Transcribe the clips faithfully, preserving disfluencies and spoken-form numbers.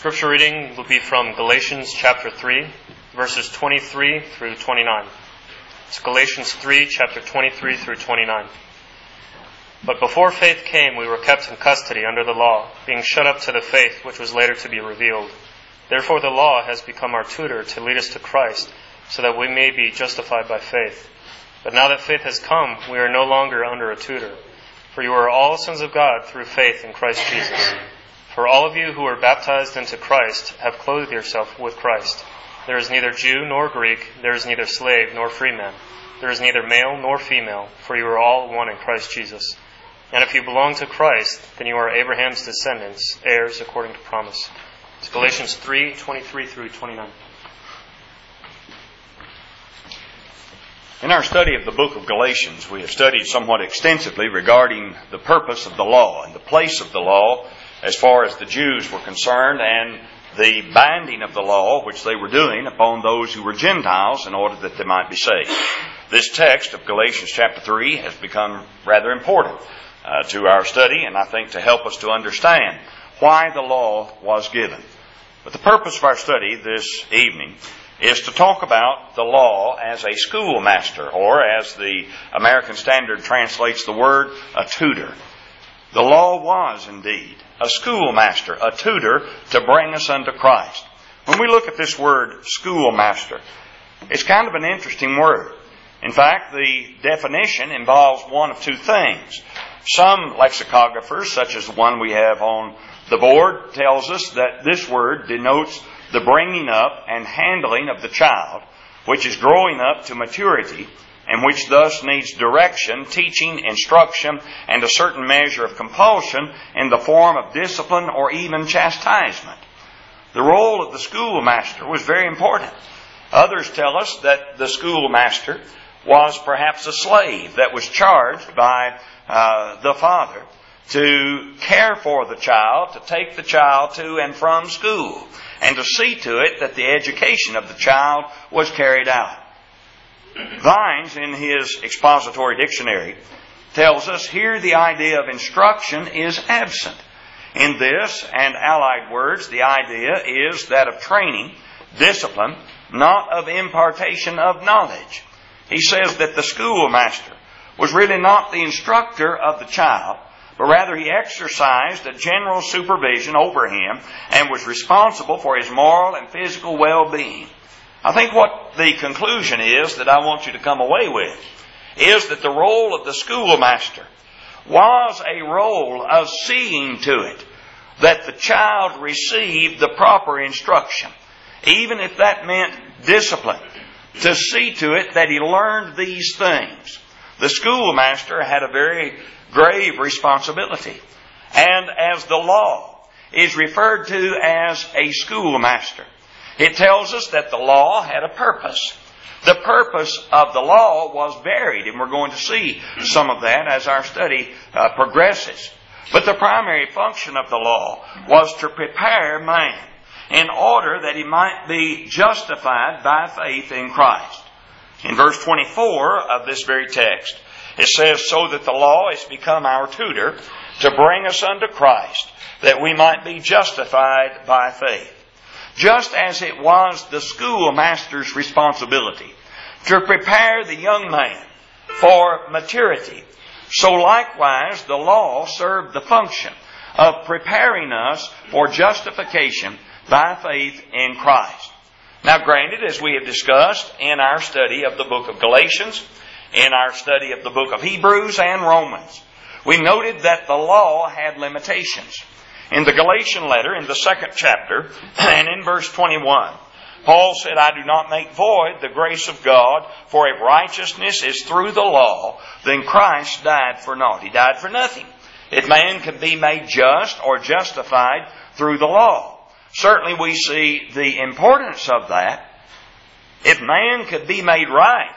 Scripture reading will be from Galatians chapter three, verses twenty-three through twenty-nine. It's Galatians three, chapter twenty-three through twenty-nine. But before faith came, we were kept in custody under the law, being shut up to the faith which was later to be revealed. Therefore the law has become our tutor to lead us to Christ, so that we may be justified by faith. But now that faith has come, we are no longer under a tutor. For you are all sons of God through faith in Christ Jesus. For all of you who are baptized into Christ have clothed yourself with Christ. There is neither Jew nor Greek, there is neither slave nor free man. There is neither male nor female, for you are all one in Christ Jesus. And if you belong to Christ, then you are Abraham's descendants, heirs according to promise. It's Galatians three, twenty-three through twenty-nine. In our study of the book of Galatians, we have studied somewhat extensively regarding the purpose of the law and the place of the law as far as the Jews were concerned, and the binding of the law which they were doing upon those who were Gentiles in order that they might be saved. This text of Galatians chapter three has become rather important uh, to our study, and I think to help us to understand why the law was given. But the purpose of our study this evening is to talk about the law as a schoolmaster, or as the American Standard translates the word, a tutor. The law was indeed a schoolmaster, a tutor to bring us unto Christ. When we look at this word schoolmaster, it's kind of an interesting word. In fact, the definition involves one of two things. Some lexicographers, such as the one we have on the board, tells us that this word denotes the bringing up and handling of the child, which is growing up to maturity, and which thus needs direction, teaching, instruction, and a certain measure of compulsion in the form of discipline or even chastisement. The role of the schoolmaster was very important. Others tell us that the schoolmaster was perhaps a slave that was charged by uh, the father to care for the child, to take the child to and from school, and to see to it that the education of the child was carried out. Vines, in his expository dictionary, tells us here the idea of instruction is absent. In this and allied words, the idea is that of training, discipline, not of impartation of knowledge. He says that the schoolmaster was really not the instructor of the child, but rather he exercised a general supervision over him and was responsible for his moral and physical well-being. I think what the conclusion is that I want you to come away with is that the role of the schoolmaster was a role of seeing to it that the child received the proper instruction, even if that meant discipline, to see to it that he learned these things. The schoolmaster had a very grave responsibility. And as the law is referred to as a schoolmaster, it tells us that the law had a purpose. The purpose of the law was varied, and we're going to see some of that as our study uh, progresses. But the primary function of the law was to prepare man in order that he might be justified by faith in Christ. In verse twenty-four of this very text, it says, "So that the law is become our tutor to bring us unto Christ, that we might be justified by faith." Just as it was the schoolmaster's responsibility to prepare the young man for maturity, so likewise the law served the function of preparing us for justification by faith in Christ. Now granted, as we have discussed in our study of the book of Galatians, in our study of the book of Hebrews and Romans, we noted that the law had limitations. In the Galatian letter, in the second chapter, and in verse twenty-one, Paul said, "I do not make void the grace of God, for if righteousness is through the law, then Christ died for naught." He died for nothing. If man can be made just or justified through the law, certainly we see the importance of that. If man could be made right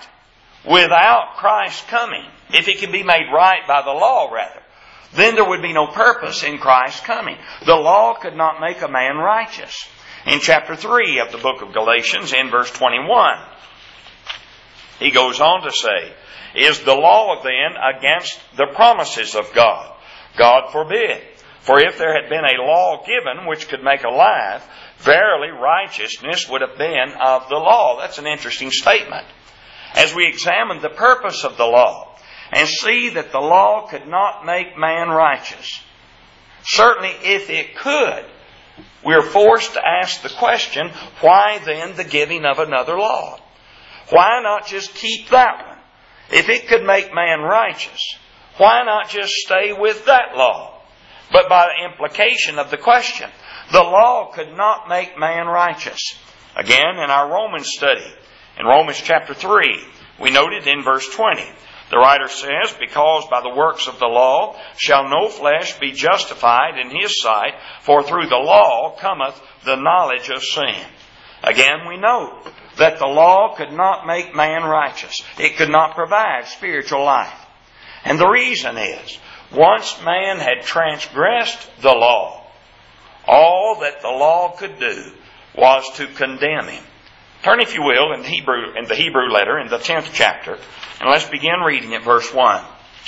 without Christ coming, if he can be made right by the law, rather, then there would be no purpose in Christ's coming. The law could not make a man righteous. In chapter three of the book of Galatians, in verse twenty-one, he goes on to say, "Is the law then against the promises of God? God forbid. For if there had been a law given which could make alive, verily righteousness would have been of the law. That's an interesting statement. As we examine the purpose of the law and see that the law could not make man righteous, certainly if it could, we are forced to ask the question, why then the giving of another law? Why not just keep that one? If it could make man righteous, why not just stay with that law? But by the implication of the question, the law could not make man righteous. Again, in our Romans study, in Romans chapter three, we noted in verse twenty, the writer says, because by the works of the law shall no flesh be justified in his sight, for through the law cometh the knowledge of sin. Again, we note that the law could not make man righteous. It could not provide spiritual life. And the reason is, once man had transgressed the law, all that the law could do was to condemn him. Turn, if you will, in the Hebrew, in the Hebrew letter, in the tenth chapter, and let's begin reading at verse one.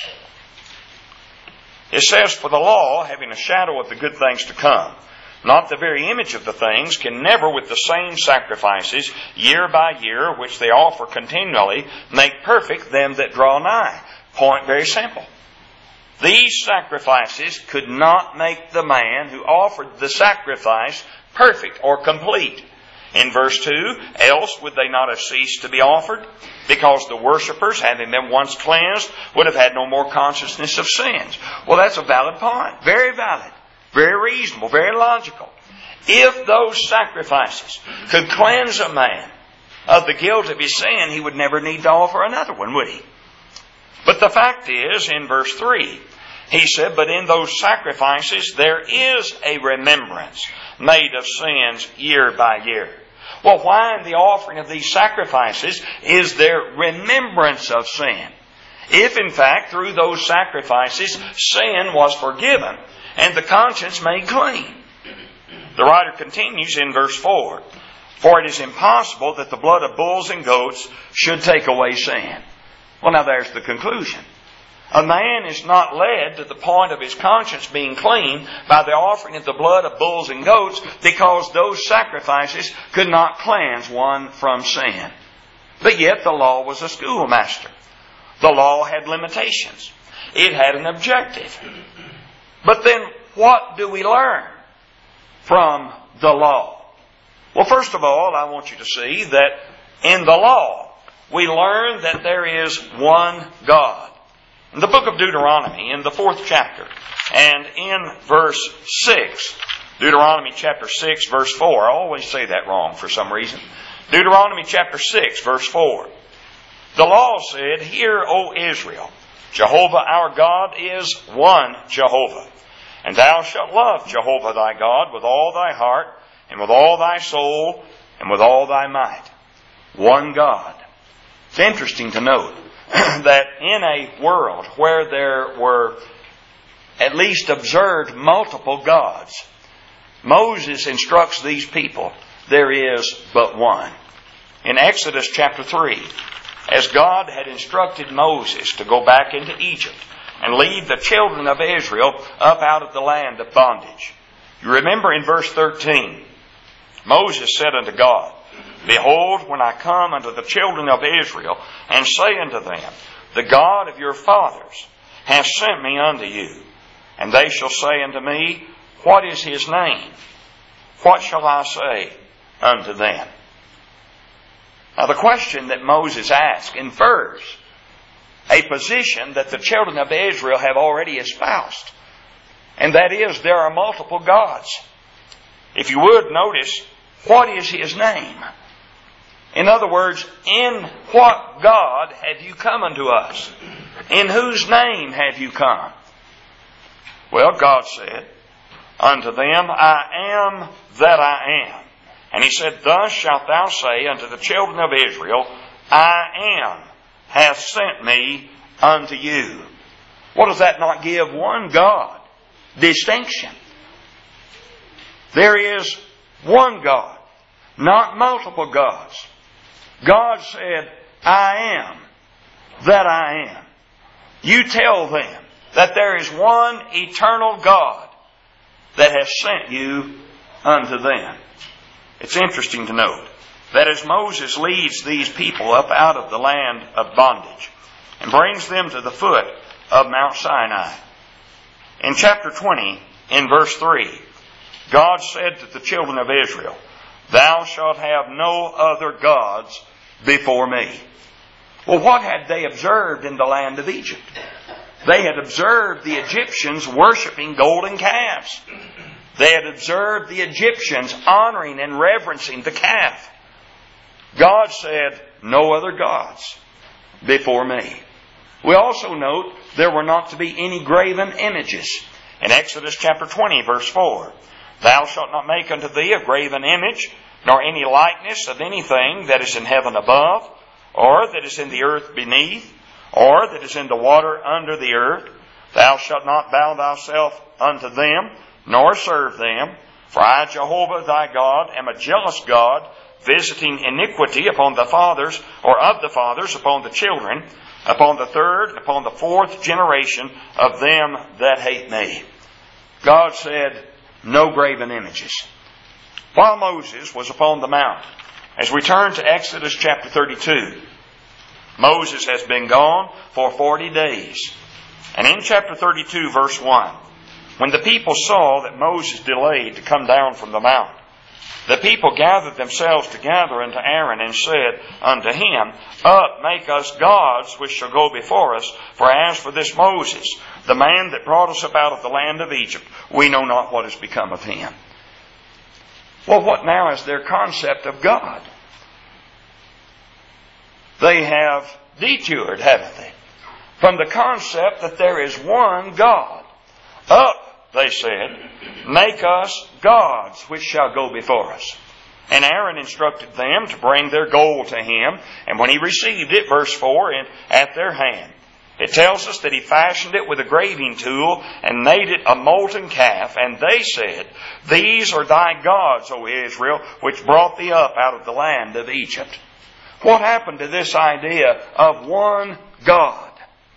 It says, for the law, having a shadow of the good things to come, not the very image of the things, can never with the same sacrifices, year by year, which they offer continually, make perfect them that draw nigh. Point very simple. These sacrifices could not make the man who offered the sacrifice perfect or complete. In verse two, else would they not have ceased to be offered, because the worshippers, having been once cleansed, would have had no more consciousness of sins. Well, that's a valid point. Very valid. Very reasonable. Very logical. If those sacrifices could cleanse a man of the guilt of his sin, he would never need to offer another one, would he? But the fact is, in verse three, he said, but in those sacrifices there is a remembrance made of sins year by year. Well, why in the offering of these sacrifices is there remembrance of sin? If, in fact, through those sacrifices, sin was forgiven and the conscience made clean. The writer continues in verse four, for it is impossible that the blood of bulls and goats should take away sin. Well, now there's the conclusion. A man is not led to the point of his conscience being clean by the offering of the blood of bulls and goats, because those sacrifices could not cleanse one from sin. But yet the law was a schoolmaster. The law had limitations. It had an objective. But then what do we learn from the law? Well, first of all, I want you to see that in the law, we learn that there is one God. In the book of Deuteronomy, in the fourth chapter, and in verse six, Deuteronomy chapter six, verse four, I always say that wrong for some reason. Deuteronomy chapter six, verse four. The law said, hear, O Israel, Jehovah our God is one Jehovah. And thou shalt love Jehovah thy God with all thy heart, and with all thy soul, and with all thy might. One God. It's interesting to note that in a world where there were at least observed multiple gods, Moses instructs these people, there is but one. In Exodus chapter three, as God had instructed Moses to go back into Egypt and lead the children of Israel up out of the land of bondage. You remember in verse thirteen, Moses said unto God, behold, when I come unto the children of Israel, and say unto them, the God of your fathers hath sent me unto you. And they shall say unto me, what is his name? What shall I say unto them? Now the question that Moses asked infers a position that the children of Israel have already espoused. And that is, there are multiple gods. If you would notice, what is his name? In other words, in what God have you come unto us? In whose name have you come? Well, God said, unto them, I am that I am. And he said, thus shalt thou say unto the children of Israel, I am hath sent me unto you. What does that not give one God distinction? There is one God, not multiple gods. God said, I am that I am. You tell them that there is one eternal God that hath sent you unto them. It's interesting to note that as Moses leads these people up out of the land of bondage and brings them to the foot of Mount Sinai, in chapter twenty, in verse three, God said to the children of Israel, "Thou shalt have no other gods before me." Well, what had they observed in the land of Egypt? They had observed the Egyptians worshiping golden calves. They had observed the Egyptians honoring and reverencing the calf. God said, "No other gods before me." We also note there were not to be any graven images. In Exodus chapter twenty, verse four, "Thou shalt not make unto thee a graven image, nor any likeness of anything that is in heaven above, or that is in the earth beneath, or that is in the water under the earth. Thou shalt not bow thyself unto them, nor serve them. For I, Jehovah thy God, am a jealous God, visiting iniquity upon the fathers, or of the fathers upon the children, upon the third, upon the fourth generation of them that hate me." God said, no graven images. While Moses was upon the mount, as we turn to Exodus chapter thirty-two, Moses has been gone for forty days. And in chapter thirty-two, verse one, when the people saw that Moses delayed to come down from the mount, the people gathered themselves together unto Aaron and said unto him, "Up, make us gods which shall go before us. For as for this Moses, the man that brought us up out of the land of Egypt, we know not what has become of him." Well, what now is their concept of God? They have detoured, haven't they, from the concept that there is one God. "Up," they said, "make us gods which shall go before us." And Aaron instructed them to bring their gold to him. And when he received it, verse four, in, at their hand, it tells us that he fashioned it with a graving tool and made it a molten calf. And they said, "These are thy gods, O Israel, which brought thee up out of the land of Egypt." What happened to this idea of one God?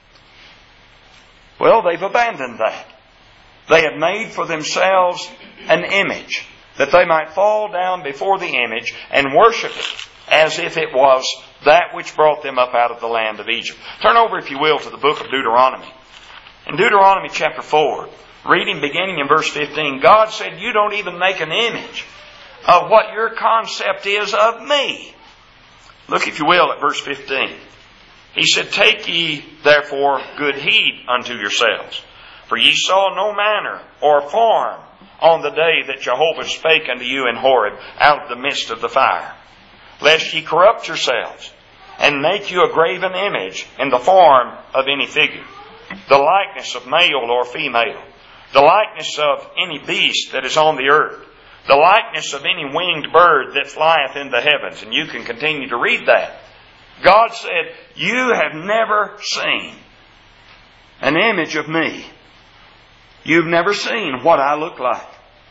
Well, they've abandoned that. They have made for themselves an image, that they might fall down before the image and worship it as if it was that which brought them up out of the land of Egypt. Turn over, if you will, to the book of Deuteronomy. In Deuteronomy chapter four, reading beginning in verse fifteen, God said, "You don't even make an image of what your concept is of me." Look, if you will, at verse fifteen. He said, "Take ye therefore good heed unto yourselves, for ye saw no manner or form on the day that Jehovah spake unto you in Horeb out of the midst of the fire, lest ye corrupt yourselves, and make you a graven image in the form of any figure, the likeness of male or female, the likeness of any beast that is on the earth, the likeness of any winged bird that flieth in the heavens." And you can continue to read that. God said, "You have never seen an image of me. You've never seen what I look like.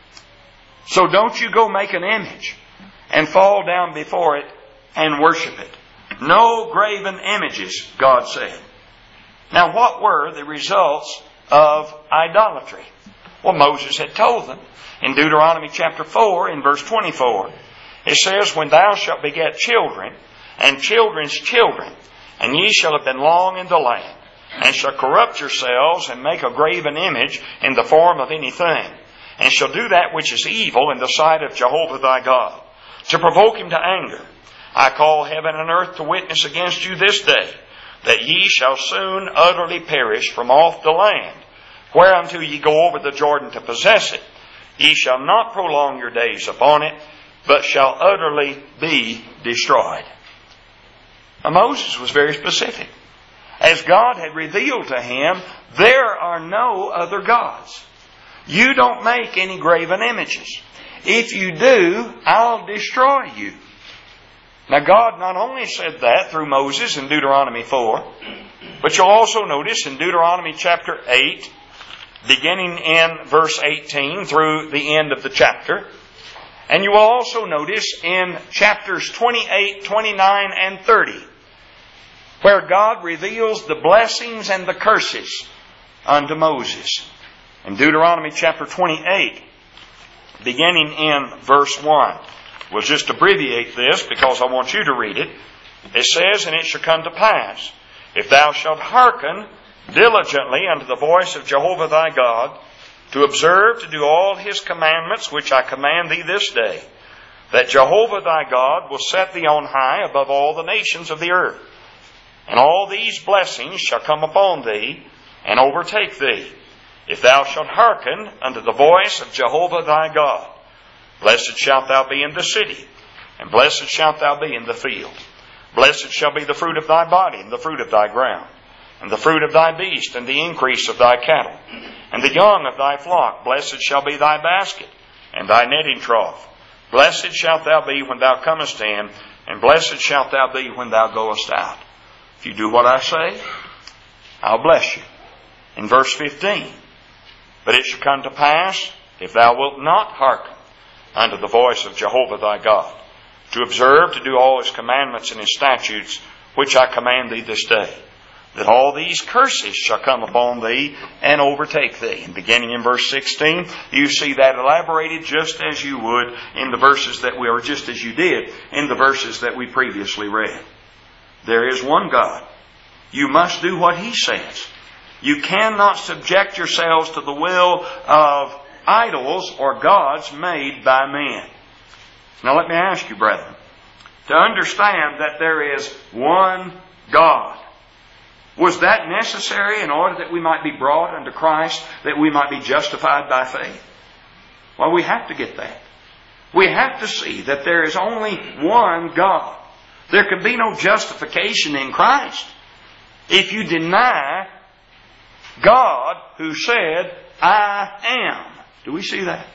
So don't you go make an image and fall down before it and worship it." No graven images, God said. Now, what were the results of idolatry? Well, Moses had told them. In Deuteronomy chapter four, in verse twenty-four, it says, "When thou shalt beget children, and children's children, and ye shall have been long in the land, and shall corrupt yourselves, and make a graven image in the form of anything, and shall do that which is evil in the sight of Jehovah thy God, to provoke him to anger, I call heaven and earth to witness against you this day, that ye shall soon utterly perish from off the land, whereunto ye go over the Jordan to possess it. Ye shall not prolong your days upon it, but shall utterly be destroyed." Now, Moses was very specific. As God had revealed to him, there are no other gods. You don't make any graven images. If you do, I'll destroy you. Now, God not only said that through Moses in Deuteronomy four, but you'll also notice in Deuteronomy chapter eight, beginning in verse eighteen through the end of the chapter. And you will also notice in chapters twenty-eight, twenty-nine, and thirty, where God reveals the blessings and the curses unto Moses. In Deuteronomy chapter twenty-eight, beginning in verse one. We'll just abbreviate this because I want you to read it. It says, "And it shall come to pass, if thou shalt hearken diligently unto the voice of Jehovah thy God, to observe to do all His commandments which I command thee this day, that Jehovah thy God will set thee on high above all the nations of the earth. And all these blessings shall come upon thee and overtake thee, if thou shalt hearken unto the voice of Jehovah thy God. Blessed shalt thou be in the city, and blessed shalt thou be in the field. Blessed shall be the fruit of thy body, and the fruit of thy ground, and the fruit of thy beast, and the increase of thy cattle, and the young of thy flock. Blessed shall be thy basket, and thy netting trough. Blessed shalt thou be when thou comest in, and blessed shalt thou be when thou goest out. If you do what I say, I'll bless you." In verse fifteen, "But it shall come to pass, if thou wilt not hearken unto the voice of Jehovah thy God, to observe to do all His commandments and His statutes, which I command thee this day, that all these curses shall come upon thee and overtake thee." And beginning in verse sixteen, you see that elaborated just as you would in the verses that we, or just as you did in the verses that we previously read. There is one God. You must do what He says. You cannot subject yourselves to the will of idols or gods made by men. Now let me ask you, brethren, to understand that there is one God, was that necessary in order that we might be brought unto Christ, that we might be justified by faith? Well, we have to get that. We have to see that there is only one God. There can be no justification in Christ if you deny God who said, "I am." Do we see that?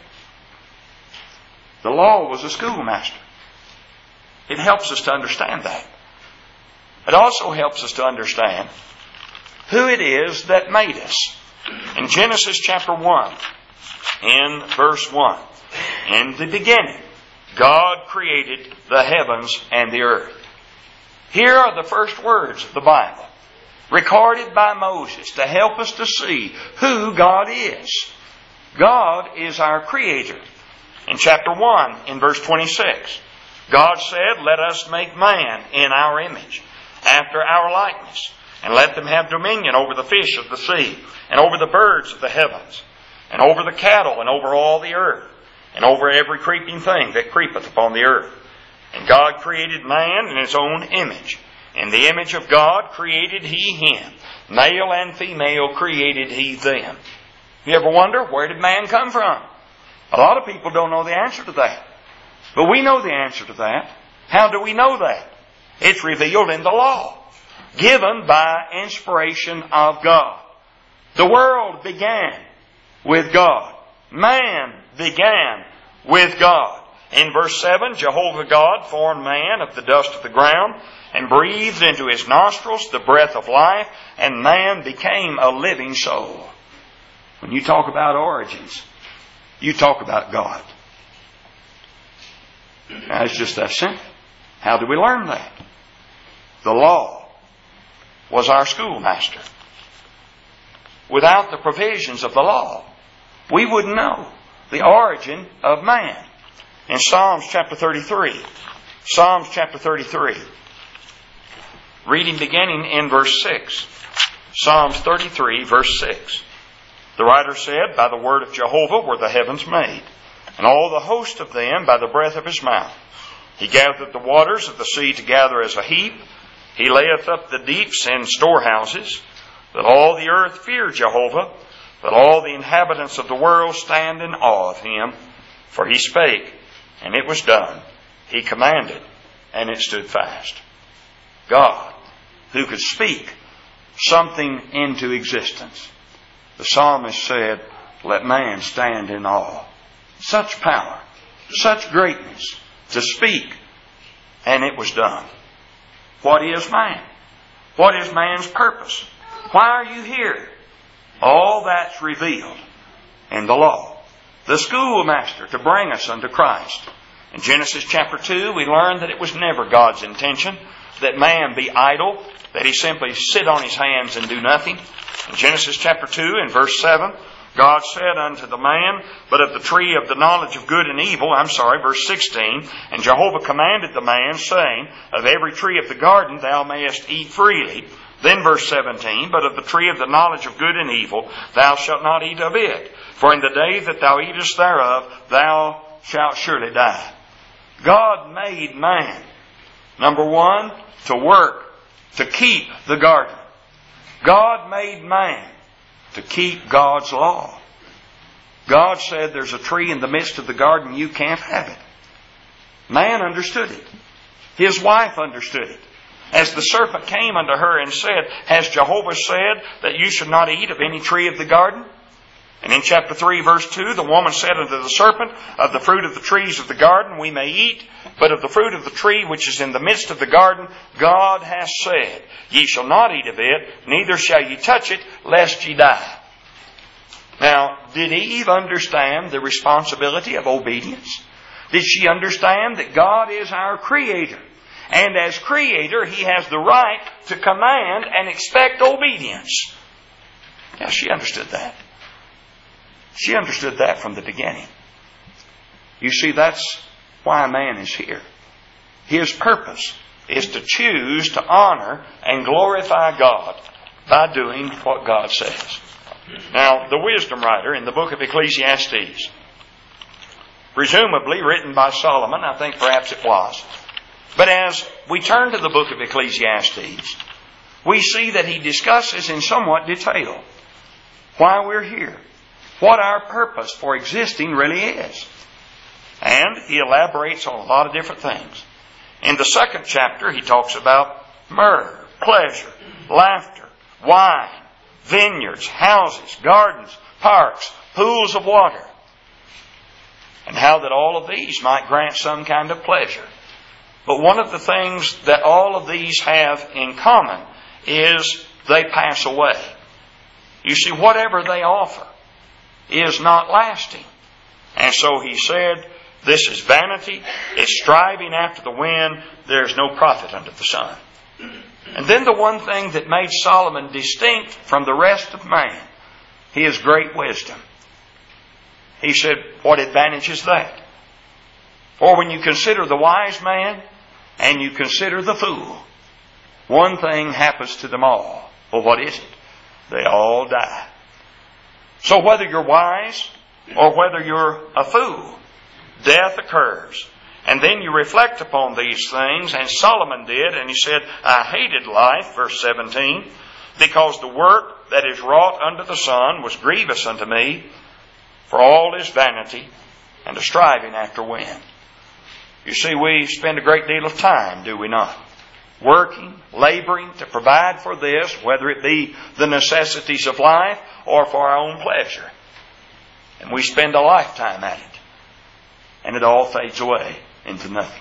The law was a schoolmaster. It helps us to understand that. It also helps us to understand who it is that made us. In Genesis chapter one, in verse one, "In the beginning, God created the heavens and the earth." Here are the first words of the Bible, recorded by Moses to help us to see who God is. God is our Creator. In chapter one, in verse twenty-six, God said, "Let us make man in our image, after our likeness, and let them have dominion over the fish of the sea, and over the birds of the heavens, and over the cattle, and over all the earth, and over every creeping thing that creepeth upon the earth. And God created man in His own image. In the image of God created He him. Male and female created He them." You ever wonder, where did man come from? A lot of people don't know the answer to that. But we know the answer to that. How do we know that? It's revealed in the law, given by inspiration of God. The world began with God. Man began with God. In verse seven, "Jehovah God formed man of the dust of the ground, and breathed into his nostrils the breath of life, and man became a living soul." When you talk about origins, you talk about God. Now, it's just that simple. How do we learn that? The law was our schoolmaster. Without the provisions of the law, we wouldn't know the origin of man. In Psalms chapter thirty-three, Psalms chapter thirty-three, reading beginning in verse six. Psalms thirty-three, verse six. The writer said, "By the word of Jehovah were the heavens made, and all the host of them by the breath of His mouth. He gathereth the waters of the sea together as a heap. He layeth up the deeps in storehouses. That all the earth fear Jehovah. That all the inhabitants of the world stand in awe of Him. For He spake, and it was done. He commanded, and it stood fast." God, who could speak something into existence. The psalmist said, "Let man stand in awe." Such power, such greatness to speak, and it was done. What is man? What is man's purpose? Why are you here? All that's revealed in the law. The schoolmaster to bring us unto Christ. In Genesis chapter two, we learn that it was never God's intention that man be idle, that he simply sit on his hands and do nothing. In Genesis chapter two, in verse seven, God said unto the man, but of the tree of the knowledge of good and evil, I'm sorry, verse sixteen, and Jehovah commanded the man, saying, of every tree of the garden thou mayest eat freely. Then verse seventeen, but of the tree of the knowledge of good and evil thou shalt not eat of it. For in the day that thou eatest thereof, thou shalt surely die. God made man, number one, to work, to keep the garden. God made man to keep God's law. God said there's a tree in the midst of the garden, you can't have it. Man understood it. His wife understood it. As the serpent came unto her and said, has Jehovah said that you should not eat of any tree of the garden? And in chapter three, verse two, the woman said unto the serpent, of the fruit of the trees of the garden we may eat, but of the fruit of the tree which is in the midst of the garden, God hath said, ye shall not eat of it, neither shall ye touch it, lest ye die. Now, did Eve understand the responsibility of obedience? Did she understand that God is our Creator? And as Creator, He has the right to command and expect obedience. Yeah, she understood that. She understood that from the beginning. You see, that's why man is here. His purpose is to choose to honor and glorify God by doing what God says. Now, the wisdom writer in the book of Ecclesiastes, presumably written by Solomon, I think perhaps it was. But as we turn to the book of Ecclesiastes, we see that he discusses in somewhat detail why we're here, what our purpose for existing really is. And he elaborates on a lot of different things. In the second chapter, he talks about myrrh, pleasure, laughter, wine, vineyards, houses, gardens, parks, pools of water, and how that all of these might grant some kind of pleasure. But one of the things that all of these have in common is they pass away. You see, whatever they offer is not lasting. And so he said, this is vanity, it's striving after the wind, there's no profit under the sun. And then the one thing that made Solomon distinct from the rest of man, his great wisdom. He said, what advantage is that? For when you consider the wise man and you consider the fool, one thing happens to them all. Well, what is it? They all die. So whether you're wise or whether you're a fool, death occurs. And then you reflect upon these things, and Solomon did, and he said, I hated life, verse seventeen, because the work that is wrought under the sun was grievous unto me, for all is vanity and a striving after wind. You see, we spend a great deal of time, do we not? Working, laboring to provide for this, whether it be the necessities of life or for our own pleasure. And we spend a lifetime at it. And it all fades away into nothing.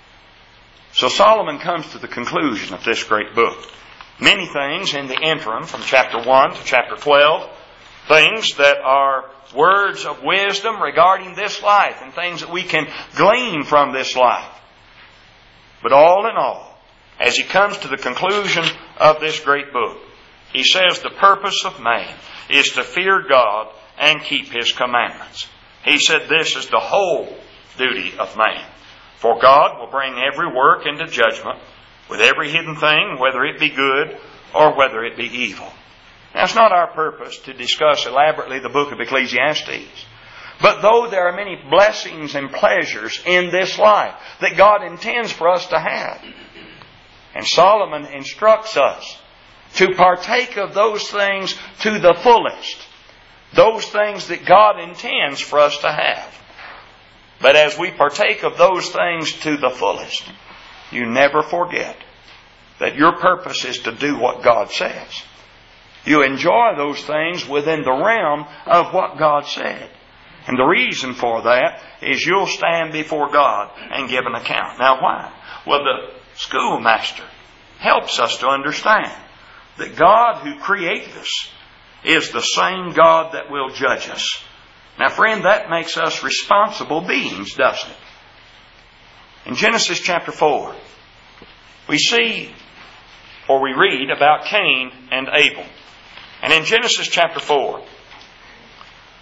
So Solomon comes to the conclusion of this great book. Many things in the interim from chapter one to chapter twelve, things that are words of wisdom regarding this life and things that we can glean from this life. But all in all, as he comes to the conclusion of this great book, he says the purpose of man is to fear God and keep His commandments. He said this is the whole duty of man. For God will bring every work into judgment with every hidden thing, whether it be good or whether it be evil. Now, it's not our purpose to discuss elaborately the book of Ecclesiastes. But though there are many blessings and pleasures in this life that God intends for us to have, and Solomon instructs us to partake of those things to the fullest, those things that God intends for us to have. But as we partake of those things to the fullest, you never forget that your purpose is to do what God says. You enjoy those things within the realm of what God said. And the reason for that is you'll stand before God and give an account. Now why? Well, the schoolmaster helps us to understand that God who created us is the same God that will judge us. Now, friend, that makes us responsible beings, doesn't it? In Genesis chapter four, we see, or we read about Cain and Abel. And in Genesis chapter four,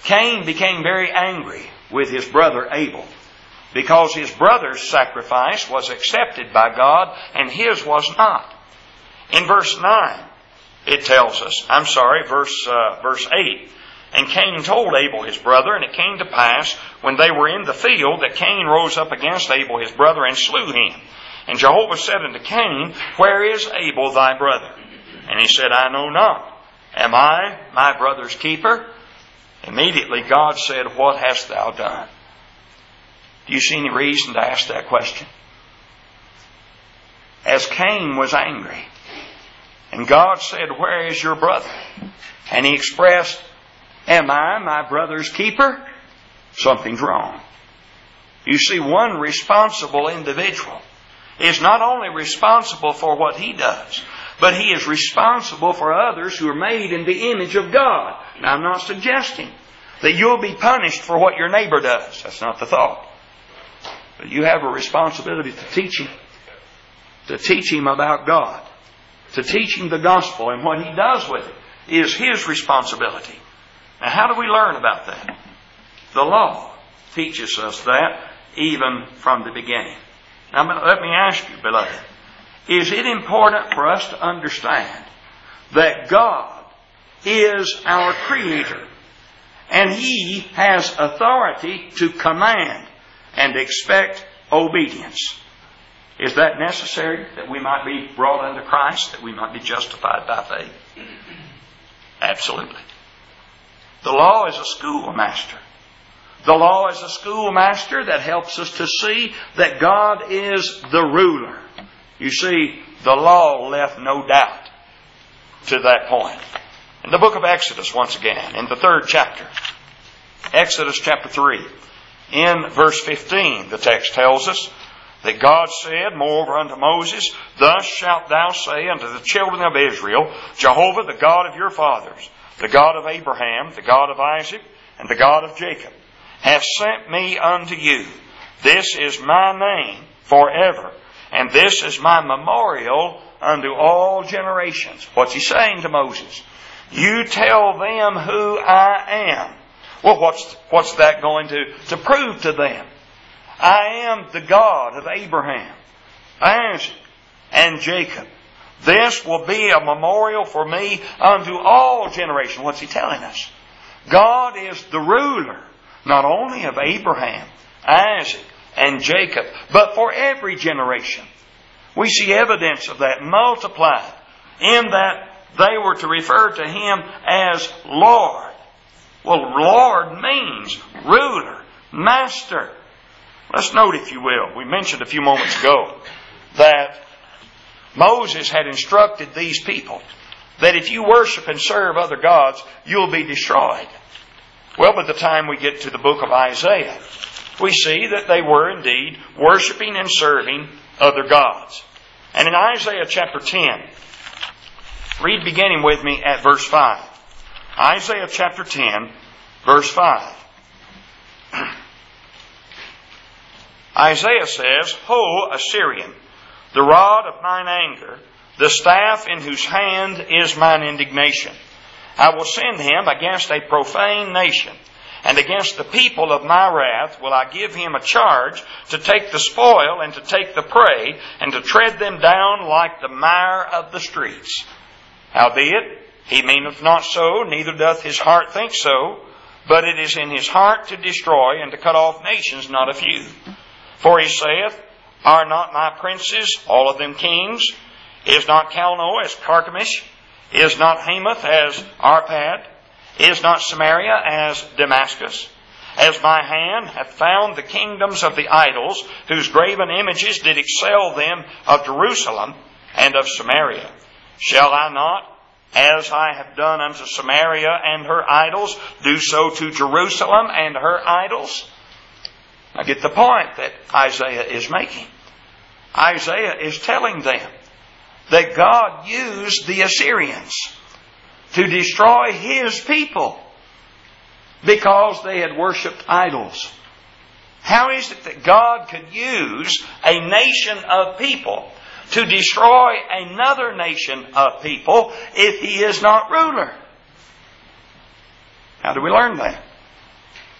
Cain became very angry with his brother Abel because his brother's sacrifice was accepted by God and his was not. In verse nine, it tells us, I'm sorry, verse, uh, verse eight, and Cain told Abel his brother, and it came to pass, when they were in the field, that Cain rose up against Abel his brother and slew him. And Jehovah said unto Cain, Where is Abel thy brother? And he said, I know not. Am I my brother's keeper? Immediately God said, What hast thou done? Do you see any reason to ask that question? As Cain was angry, and God said, Where is your brother? And he expressed, Am I my brother's keeper? Something's wrong. You see, one responsible individual is not only responsible for what he does, but he is responsible for others who are made in the image of God. Now, I'm not suggesting that you'll be punished for what your neighbor does. That's not the thought. But you have a responsibility to teach him. To teach him about God. To teach him the gospel. And what he does with it is his responsibility. Now, how do we learn about that? The law teaches us that even from the beginning. Now, let me ask you, beloved, is it important for us to understand that God is our Creator and He has authority to command and expect obedience? Is that necessary that we might be brought unto Christ, that we might be justified by faith? Absolutely. The law is a schoolmaster. The law is a schoolmaster that helps us to see that God is the ruler. You see, the law left no doubt to that point. In the book of Exodus, once again, in the third chapter, Exodus chapter three, in verse fifteen, the text tells us that God said, Moreover unto Moses, Thus shalt thou say unto the children of Israel, Jehovah, the God of your fathers, the God of Abraham, the God of Isaac, and the God of Jacob, hath sent me unto you. This is my name forever, and this is my memorial unto all generations. What's he saying to Moses? You tell them who I am. Well, what's, what's that going to, to prove to them? I am the God of Abraham, Isaac, and Jacob. This will be a memorial for me unto all generations. What's he telling us? God is the ruler, not only of Abraham, Isaac, and Jacob, but for every generation. We see evidence of that multiplied in that they were to refer to Him as Lord. Well, Lord means ruler, master. Let's note, if you will, we mentioned a few moments ago that Moses had instructed these people that if you worship and serve other gods, you'll be destroyed. Well, by the time we get to the book of Isaiah, we see that they were indeed worshiping and serving other gods. And in Isaiah chapter ten, read beginning with me at verse five. Isaiah chapter ten, verse five. Isaiah says, Ho, Assyrian, the rod of mine anger, the staff in whose hand is mine indignation. I will send him against a profane nation, and against the people of my wrath will I give him a charge to take the spoil and to take the prey, and to tread them down like the mire of the streets. Howbeit, he meaneth not so, neither doth his heart think so, but it is in his heart to destroy and to cut off nations, not a few. For he saith, Are not my princes, all of them kings? Is not Calno as Carchemish? Is not Hamath as Arpad? Is not Samaria as Damascus? As my hand hath found the kingdoms of the idols, whose graven images did excel them of Jerusalem and of Samaria. Shall I not, as I have done unto Samaria and her idols, do so to Jerusalem and her idols? Now get the point that Isaiah is making. Isaiah is telling them that God used the Assyrians to destroy His people because they had worshipped idols. How is it that God could use a nation of people to destroy another nation of people if He is not ruler? How do we learn that?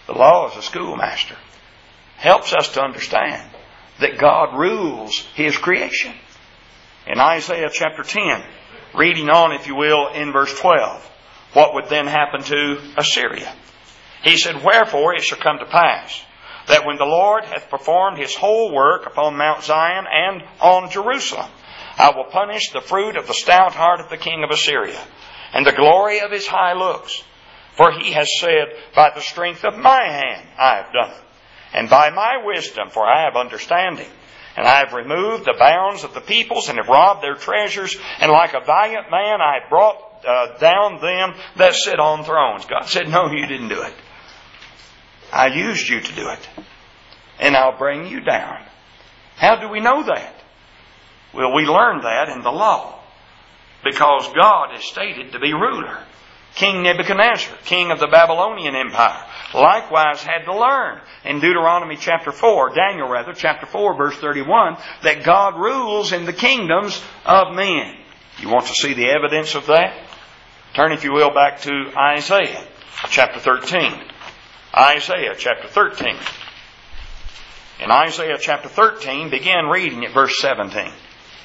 The law is a schoolmaster. Helps us to understand that God rules His creation. In Isaiah chapter ten, reading on, if you will, in verse twelve, what would then happen to Assyria? He said, "Wherefore it shall come to pass, that when the Lord hath performed His whole work upon Mount Zion and on Jerusalem, I will punish the fruit of the stout heart of the king of Assyria, and the glory of his high looks. For he has said, By the strength of my hand I have done it, and by my wisdom, for I have understanding. And I have removed the bounds of the peoples, and have robbed their treasures, and like a valiant man I have brought uh, down them that sit on thrones." God said, "No, you didn't do it. I used you to do it. And I'll bring you down." How do we know that? Well, we learn that in the law. Because God is stated to be ruler. King Nebuchadnezzar, king of the Babylonian Empire, likewise had to learn in Deuteronomy chapter four, Daniel rather, chapter four, verse thirty-one, that God rules in the kingdoms of men. You want to see the evidence of that? Turn, if you will, back to Isaiah chapter thirteen. Isaiah chapter thirteen. In Isaiah chapter thirteen, begin reading at verse seventeen.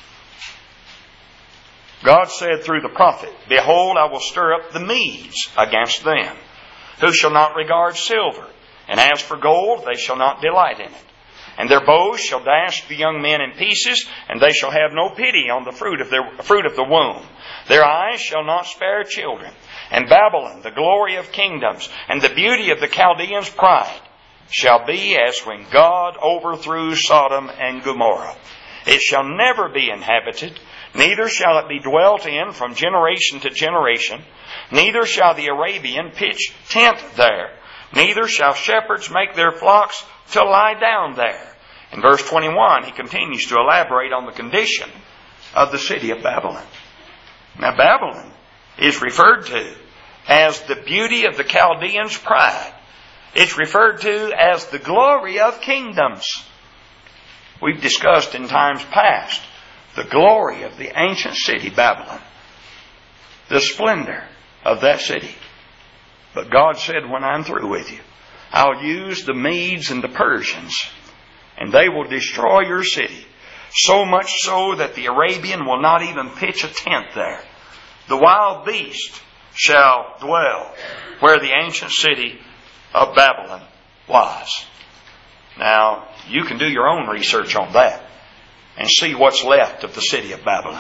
God said through the prophet, "Behold, I will stir up the Medes against them, who shall not regard silver. And as for gold, they shall not delight in it. And their bows shall dash the young men in pieces, and they shall have no pity on the fruit of their fruit of the womb. Their eyes shall not spare children. And Babylon, the glory of kingdoms, and the beauty of the Chaldeans' pride, shall be as when God overthrew Sodom and Gomorrah. It shall never be inhabited, neither shall it be dwelt in from generation to generation. Neither shall the Arabian pitch tent there. Neither shall shepherds make their flocks to lie down there." In verse twenty-one, he continues to elaborate on the condition of the city of Babylon. Now, Babylon is referred to as the beauty of the Chaldeans' pride. It's referred to as the glory of kingdoms. We've discussed in times past the glory of the ancient city, Babylon. The splendor of that city. But God said, when I'm through with you, I'll use the Medes and the Persians, and they will destroy your city. So much so that the Arabian will not even pitch a tent there. The wild beast shall dwell where the ancient city of Babylon was. Now, you can do your own research on that and see what's left of the city of Babylon.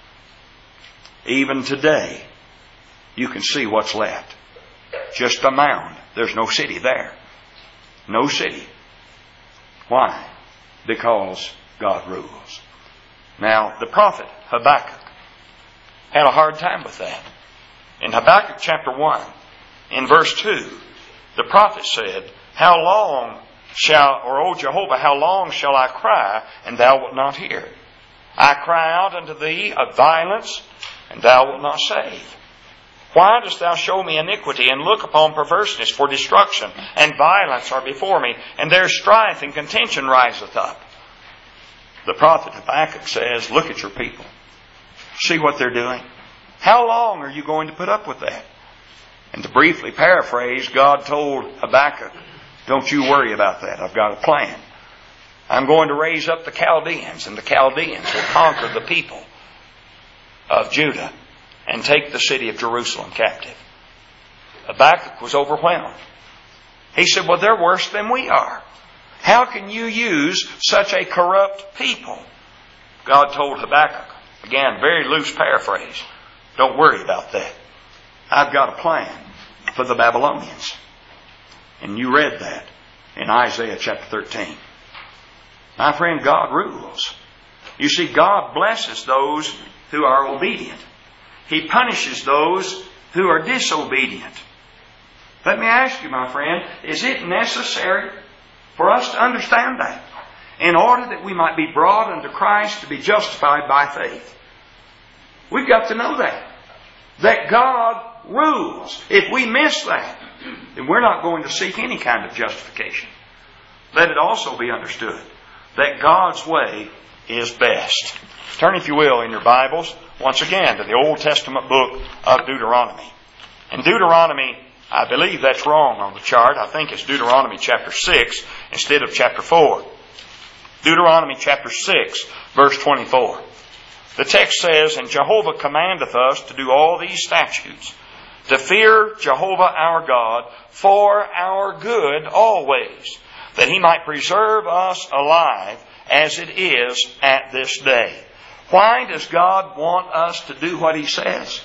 Even today, you can see what's left. Just a mound. There's no city there. No city. Why? Because God rules. Now, the prophet Habakkuk had a hard time with that. In Habakkuk chapter one, in verse two, the prophet said, "How long shall, or O Jehovah, how long shall I cry, and thou wilt not hear? I cry out unto thee of violence, and thou wilt not save. Why dost thou show me iniquity, and look upon perverseness? For destruction and violence are before me, and their strife and contention riseth up." The prophet Habakkuk says, look at your people. See what they're doing. How long are you going to put up with that? And to briefly paraphrase, God told Habakkuk, don't you worry about that. I've got a plan. I'm going to raise up the Chaldeans, and the Chaldeans will conquer the people of Judah and take the city of Jerusalem captive. Habakkuk was overwhelmed. He said, well, they're worse than we are. How can you use such a corrupt people? God told Habakkuk, again, very loose paraphrase, don't worry about that. I've got a plan for the Babylonians. And you read that in Isaiah chapter thirteen. My friend, God rules. You see, God blesses those who are obedient. He punishes those who are disobedient. Let me ask you, my friend, is it necessary for us to understand that in order that we might be brought unto Christ to be justified by faith? We've got to know that. That God rules. If we miss that, then we're not going to seek any kind of justification. Let it also be understood that God's way is best. Turn, if you will, in your Bibles, once again, to the Old Testament book of Deuteronomy. In Deuteronomy I believe that's wrong on the chart. I think it's Deuteronomy chapter six instead of chapter four. Deuteronomy chapter six, verse twenty-four. The text says, "And Jehovah commandeth us to do all these statutes, to fear Jehovah our God for our good always, that He might preserve us alive as it is at this day." Why does God want us to do what He says?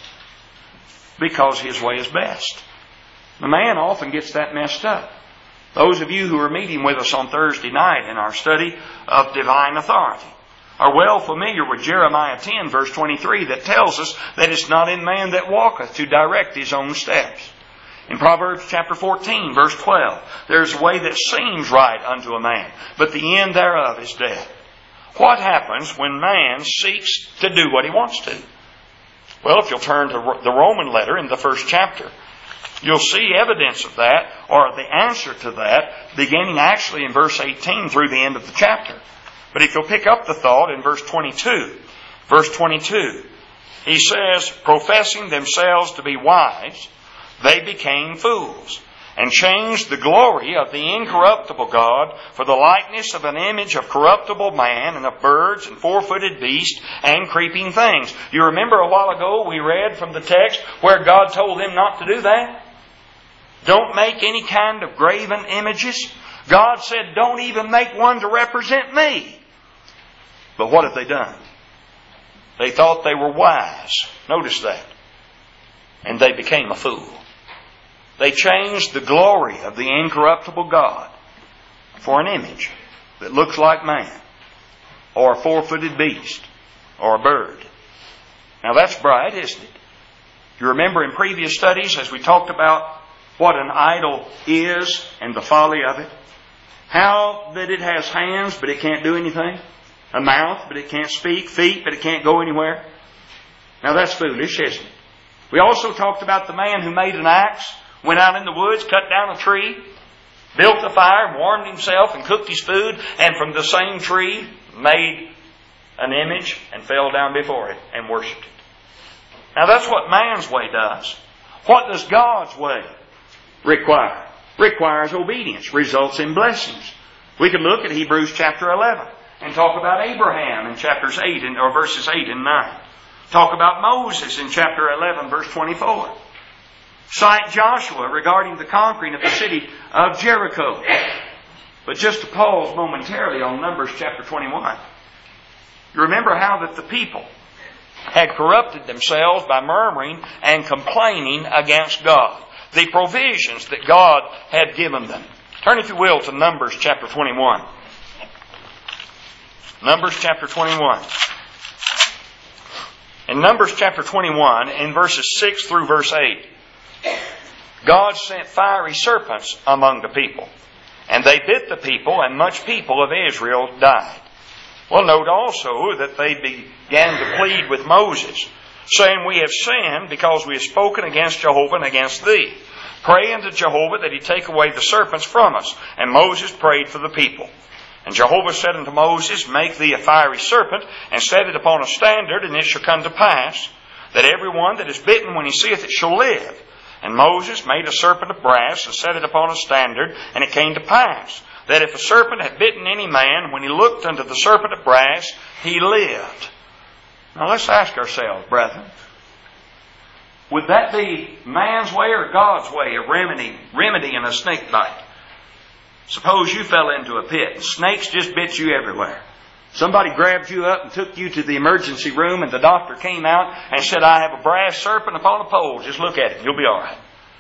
Because His way is best. The man often gets that messed up. Those of you who are meeting with us on Thursday night in our study of divine authority are well familiar with Jeremiah ten, verse twenty-three, that tells us that it's not in man that walketh to direct his own steps. In Proverbs chapter fourteen, verse twelve, there's a way that seems right unto a man, but the end thereof is death. What happens when man seeks to do what he wants to? Well, if you'll turn to the Roman letter in the first chapter, you'll see evidence of that, or the answer to that, beginning actually in verse eighteen through the end of the chapter. But if you'll pick up the thought in verse twenty-two, verse twenty-two, he says, "Professing themselves to be wise, they became fools, and changed the glory of the incorruptible God for the likeness of an image of corruptible man, and of birds, and four-footed beasts, and creeping things." You remember a while ago we read from the text where God told them not to do that? Don't make any kind of graven images. God said, don't even make one to represent me. But what have they done? They thought they were wise. Notice that. And they became a fool. They changed the glory of the incorruptible God for an image that looks like man, or a four-footed beast, or a bird. Now that's bright, isn't it? You remember in previous studies as we talked about what an idol is and the folly of it? How that it has hands but it can't do anything? A mouth but it can't speak? Feet but it can't go anywhere? Now that's foolish, isn't it? We also talked about the man who made an axe, went out in the woods, cut down a tree, built a fire, warmed himself and cooked his food, and from the same tree made an image and fell down before it and worshipped it. Now that's what man's way does. What does God's way require? Requires obedience, results in blessings. We could look at Hebrews chapter eleven and talk about Abraham in chapters eight and, or verses eight and nine. Talk about Moses in chapter eleven, verse twenty-four. Cite Joshua regarding the conquering of the city of Jericho. But just to pause momentarily on Numbers chapter twenty-one. You remember how that the people had corrupted themselves by murmuring and complaining against God. The provisions that God had given them. Turn, if you will, to Numbers chapter twenty-one. Numbers chapter twenty-one. In Numbers chapter twenty-one, in verses six through verse eight, God sent fiery serpents among the people, and they bit the people, and much people of Israel died. Well, note also that they began to plead with Moses, saying, "We have sinned because we have spoken against Jehovah and against thee. Pray unto Jehovah that He take away the serpents from us." And Moses prayed for the people. And Jehovah said unto Moses, "Make thee a fiery serpent, and set it upon a standard, and it shall come to pass, that every one that is bitten when he seeth it shall live." And Moses made a serpent of brass, and set it upon a standard, and it came to pass, that if a serpent had bitten any man, when he looked unto the serpent of brass, he lived. Now let's ask ourselves, brethren, would that be man's way or God's way of remedy, remedying a snake bite? Suppose you fell into a pit and snakes just bit you everywhere. Somebody grabbed you up and took you to the emergency room, and the doctor came out and said, "I have a brass serpent upon a pole. Just look at it. You'll be all right."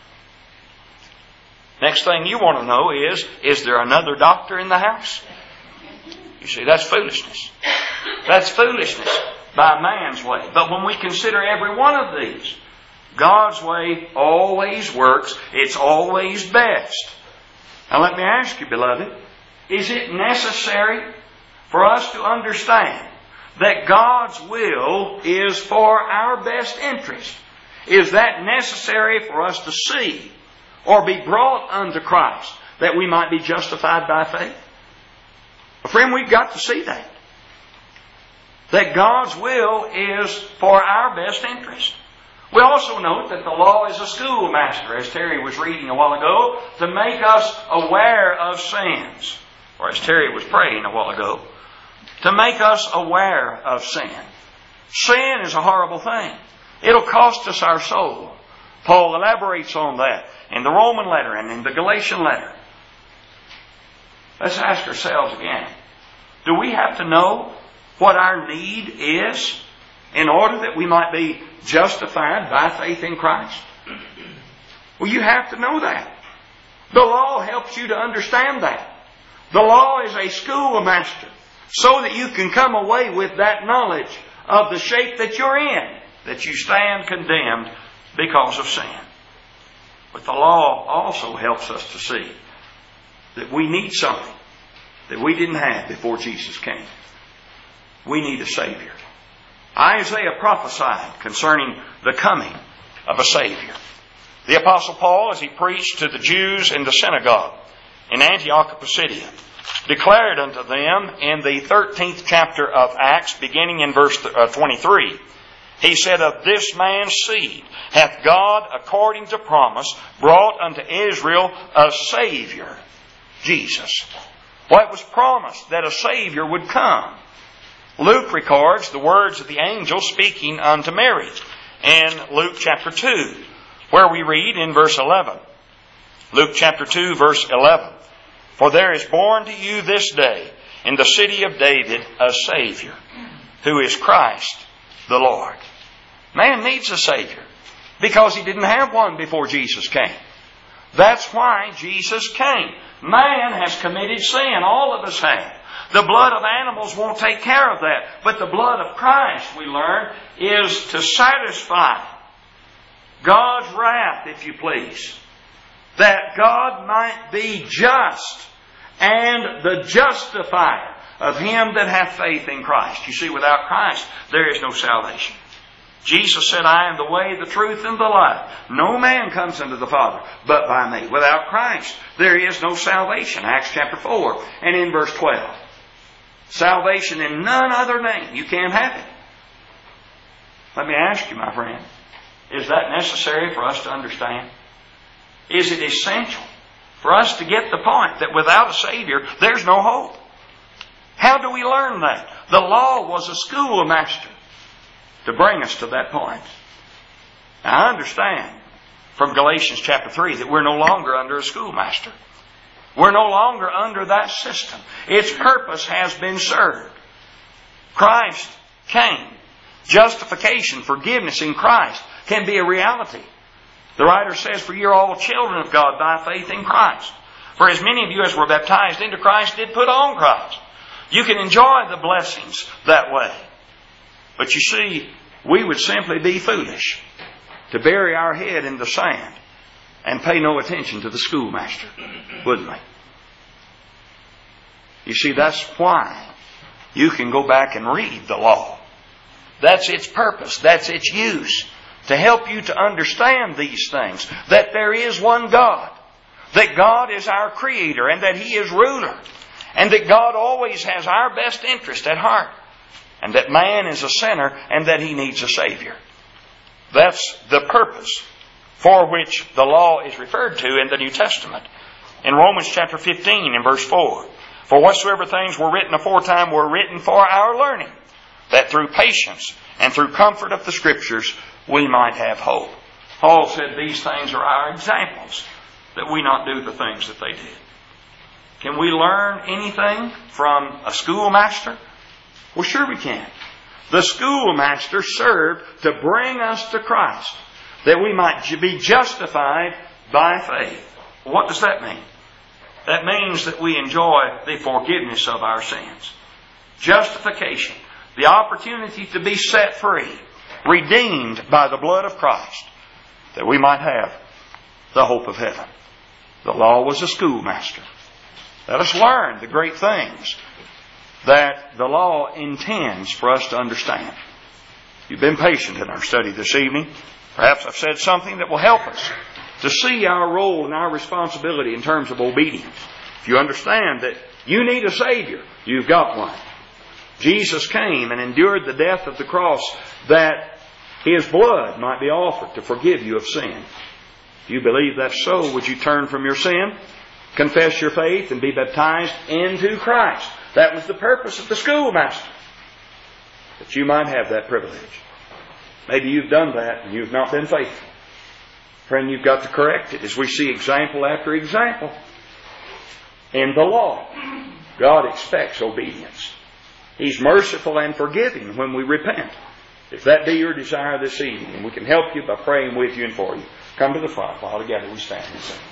Next thing you want to know is, is there another doctor in the house? You see, that's foolishness. That's foolishness by man's way. But when we consider every one of these, God's way always works. It's always best. Now let me ask you, beloved, is it necessary for us to understand that God's will is for our best interest? Is that necessary for us to see or be brought unto Christ that we might be justified by faith? Well, friend, we've got to see that. That God's will is for our best interest. We also note that the law is a schoolmaster, as Terry was reading a while ago, to make us aware of sins. Or as Terry was praying a while ago, to make us aware of sin. Sin is a horrible thing. It'll cost us our soul. Paul elaborates on that in the Roman letter and in the Galatian letter. Let's ask ourselves again, do we have to know what our need is in order that we might be justified by faith in Christ? Well, you have to know that. The law helps you to understand that. The law is a schoolmaster so that you can come away with that knowledge of the shape that you're in, that you stand condemned because of sin. But the law also helps us to see that we need something that we didn't have before Jesus came. We need a Savior. Isaiah prophesied concerning the coming of a Savior. The Apostle Paul, as he preached to the Jews in the synagogue in Antioch of Pisidia, declared unto them in the thirteenth chapter of Acts, beginning in verse twenty-three, he said, Of this man's seed hath God, according to promise, brought unto Israel a Savior, Jesus. Well, it was promised that a Savior would come. Luke records the words of the angel speaking unto Mary in Luke chapter two, where we read in verse eleven. Luke chapter two, verse eleven. For there is born to you this day in the city of David a Savior, who is Christ the Lord. Man needs a Savior because he didn't have one before Jesus came. That's why Jesus came. Man has committed sin. All of us have. The blood of animals won't take care of that. But the blood of Christ, we learn, is to satisfy God's wrath, if you please. That God might be just and the justifier of him that hath faith in Christ. You see, without Christ, there is no salvation. Jesus said, I am the way, the truth, and the life. No man comes unto the Father but by me. Without Christ, there is no salvation. Acts chapter four and in verse twelve. Salvation in none other name. You can't have it. Let me ask you, my friend, is that necessary for us to understand? Is it essential for us to get the point that without a Savior, there's no hope? How do we learn that? The law was a schoolmaster to bring us to that point. Now, I understand from Galatians chapter three that we're no longer under a schoolmaster. We're no longer under that system. Its purpose has been served. Christ came. Justification, forgiveness in Christ can be a reality. The writer says, For ye are all children of God by faith in Christ. For as many of you as were baptized into Christ did put on Christ. You can enjoy the blessings that way. But you see, we would simply be foolish to bury our head in the sand and pay no attention to the schoolmaster, wouldn't we? You see, that's why you can go back and read the law. That's its purpose. That's its use. To help you to understand these things. That there is one God. That God is our Creator and that He is ruler. And that God always has our best interest at heart. And that man is a sinner and that he needs a Savior. That's the purpose for which the law is referred to in the New Testament. In Romans chapter fifteen and verse four. For whatsoever things were written aforetime were written for our learning, that through patience and through comfort of the Scriptures we might have hope. Paul said these things are our examples, that we not do the things that they did. Can we learn anything from a schoolmaster? Well, sure we can. The schoolmaster served to bring us to Christ, that we might be justified by faith. What does that mean? That means that we enjoy the forgiveness of our sins. Justification. The opportunity to be set free. Redeemed by the blood of Christ. That we might have the hope of heaven. The law was a schoolmaster. Let us learn the great things that the law intends for us to understand. You've been patient in our study this evening. Perhaps I've said something that will help us to see our role and our responsibility in terms of obedience. If you understand that you need a Savior, you've got one. Jesus came and endured the death of the cross that His blood might be offered to forgive you of sin. If you believe that's so, would you turn from your sin, confess your faith, and be baptized into Christ? That was the purpose of the schoolmaster, that you might have that privilege. Maybe you've done that and you've not been faithful. Friend, you've got to correct it, as we see example after example. In the law, God expects obedience. He's merciful and forgiving when we repent. If that be your desire this evening, we can help you by praying with you and for you. Come to the front while together we stand and sing.